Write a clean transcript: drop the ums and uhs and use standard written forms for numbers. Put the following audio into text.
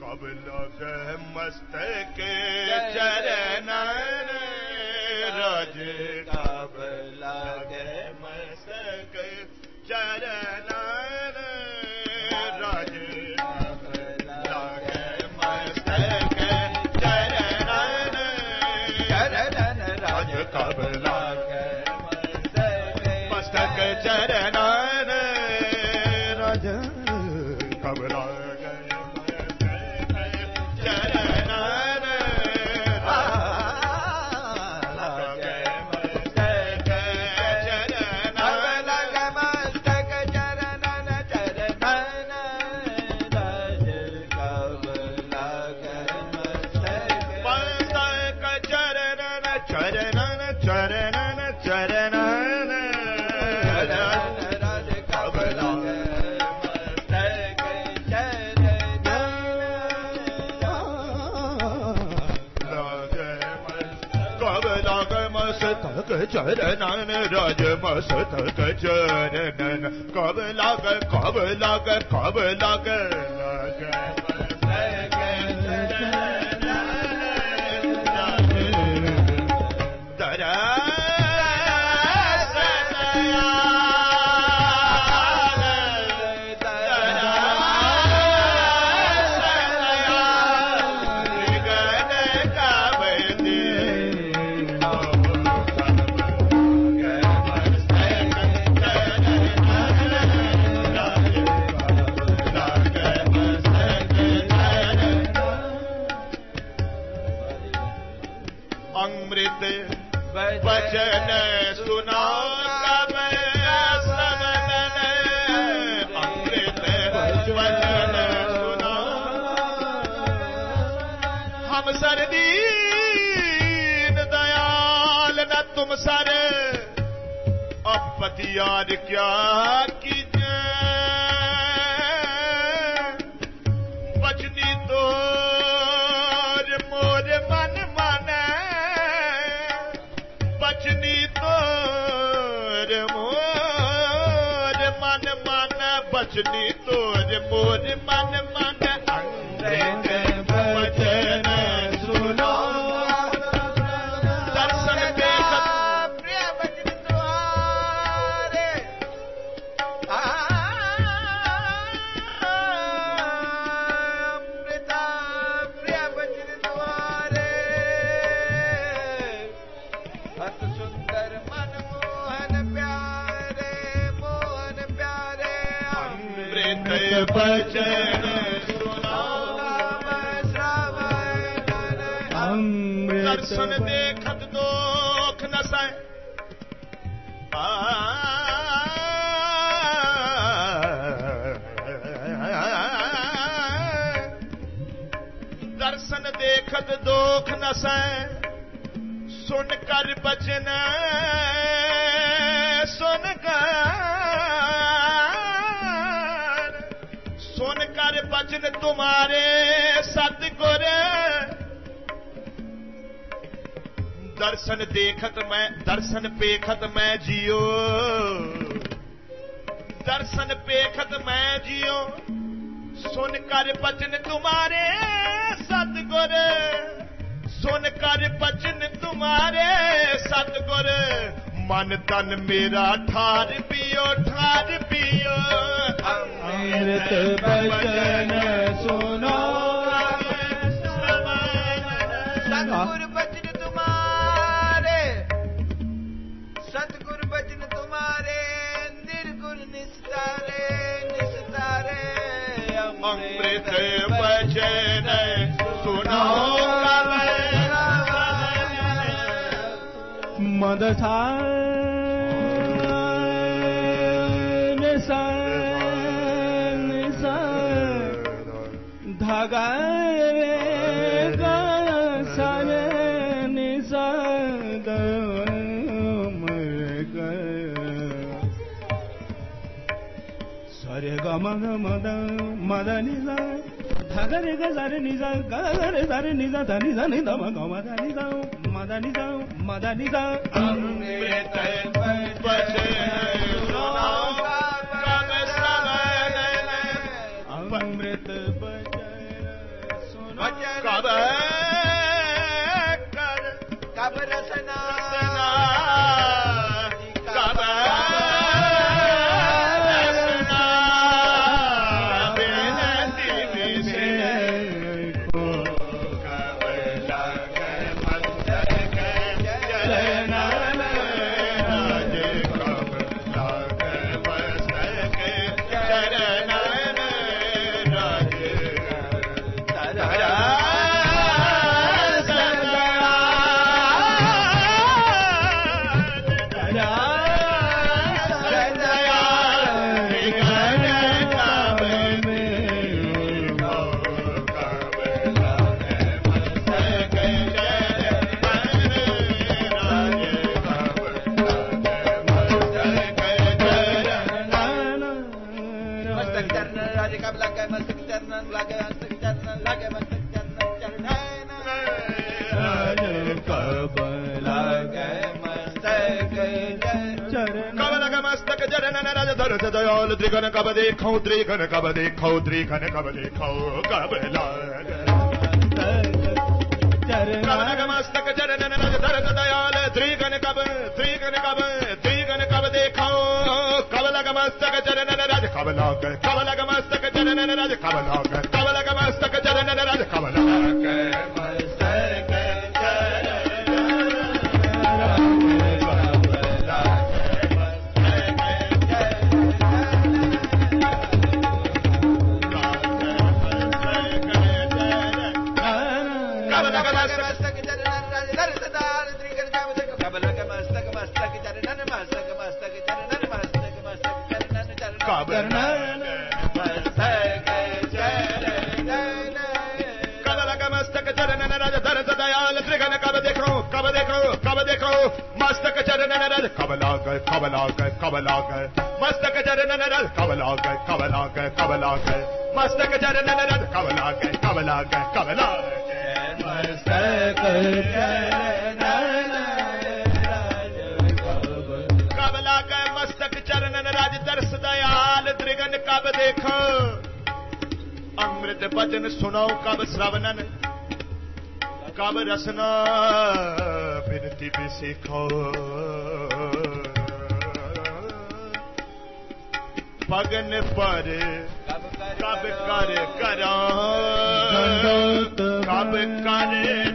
कब लगे मस्तक चरण राज कब लगे मस्तक चरण राज कब लगे मस्तक चरण राज कब लगे मस्तक चरण राज कब लगे चरण राज मस्तक चरण कब लागे कब लागे कब लागे वचन सुना कब समन अमृत वचन सुना हम सर दीन दयाल न तुम सर अब पतियार क्या कीजिए बचनी तो मोर मन माने बचनी तोर मोर मन मन बचनी तोर मोर मन मन अमृत वचन सुनो दर्शन देखत प्रिय बचन तुम्हारे अमृत प्रिय बचन तुम्हारे अत सुंदर मनमोहन प्यारे मोहन प्यारे अमृत वचन सुना दर्शन देखत दोख न सह दर्शन देखत दोख न सह सुन कर बचन सुन कर बचन तुम्हारे सतगुर दर्शन देखत मैं दर्शन पेखत मैं जियो दर्शन पेखत मैं जियो सुन कर बचन तुम्हारे सतगुर सुन कर बचन तुम्हारे सतगुर मन तन मेरा ठार पियो अमृत बचन सुनो सतगुर बचन तुम्हारे सतगुर बचन तुम्हारे निर्गुण निस्तारे अमृत बचन सुनो मदसान धागा सन निसा सरे ग मद मद निजा धागा रे ग सरे निजा ग रे सरे निजा ध निजा नि ध म ग मद निजा अमृत बचन सुनो अमृत बचन कब कब रसना कब रसना बेनती से को कब लागे मस्तक चरना राज कब लागे मस्तक चरना राज तारा दयाल त्रिगन कब देखो त्रिगन कब देखो त्रिगन कब देखो कब मस्तक चरण दर्द दयाल त्रिगन कब देखो कब लग मस्तक चरण राज कब लग मस्तक चरण राज कब लग मस्तक चरण राज कब लग मस्तक चरण कब लाग मस्तक चरण कब लाग मस्तक चरण कब लाग मस्तक चरण राज दर्श दयाल त्रिगन कब देखो अमृत वचन सुनो कब श्रवणन कब रसना बिनती भी सीखो पगन पर कब कर करो कब कर